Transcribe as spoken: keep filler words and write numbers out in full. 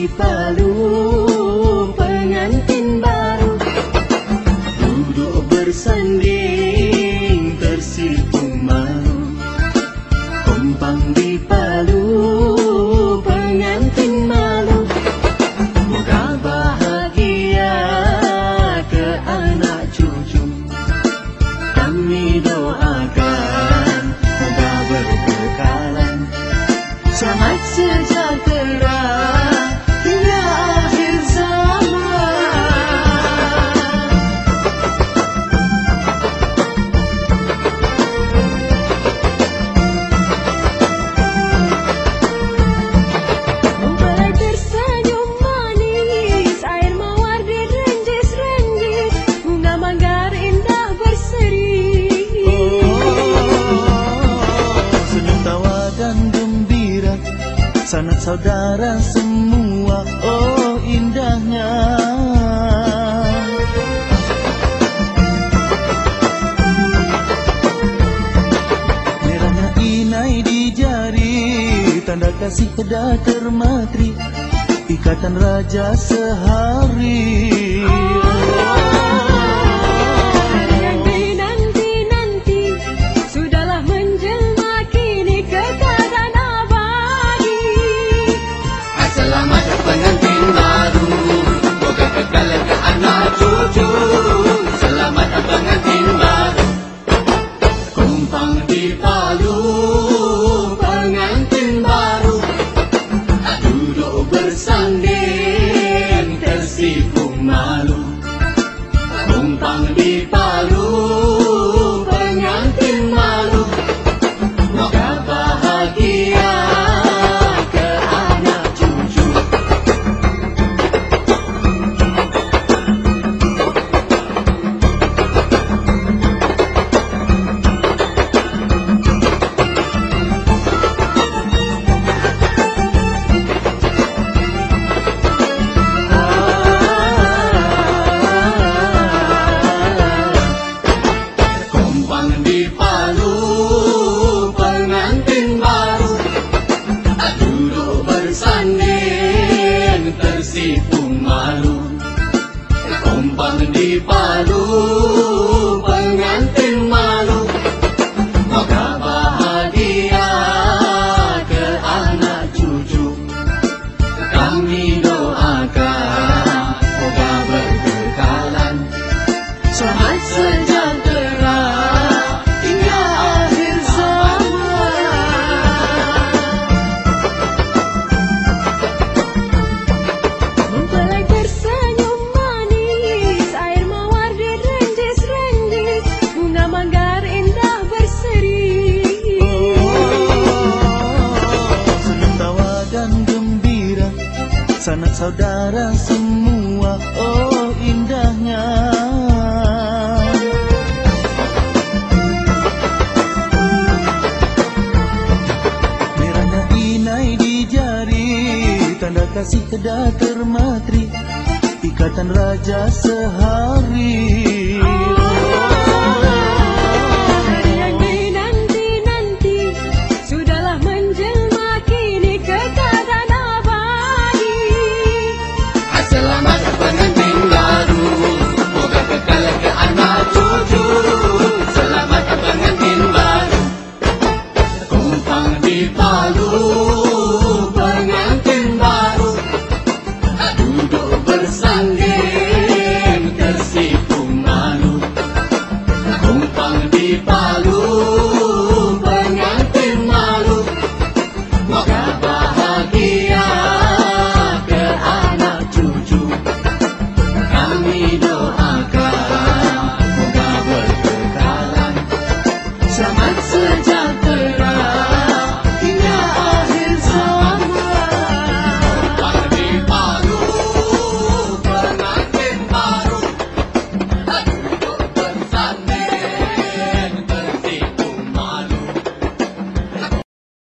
di Palu, pengantin baru duduk bersanding tersipu malu. Kompang di Palu, pengantin malu. Moga bahagia ke anak cucu. Kami doakan moga berkekalan, selamat sejahtera hingga akhir zaman. Mempelai tersenyum manis, air mawar direnjis-renjis, bunga manggar indah berseri. Senyum tawa dan gembira, sanak saudara semua, oh indahnya. Merahnya inai di jari, tanda kasih dah termatri, ikatan raja sehari. Yang dinanti-nanti sudahlah menjelma kini kekayaan abadi. Selamat pengantin baru, moga kekal ke anak cucu. Selamat pengantin baru. Kompang di Palu, pengantin baru duduk bersanding tersipu malu. Kompang di Palu, pengantin malu. Moga bahagia ke anak cucu. Kompang di Palu, pengantin baru duduk bersanding tersipu malu. Kompang di Palu, pengantin malu. Moga bahagia ke anak cucu. Kami doakan moga berkekalan, selamat sejahtera hingga akhir zaman. Mempelai tersenyum manis, air mawar direnjis-renjis, bunga manggar indah berseri. Senyum tawa dan gembira, sanak saudara semua, oh indahnya. Merahnya inai di jari, tanda kasih dah termatri, ikatan raja sehari.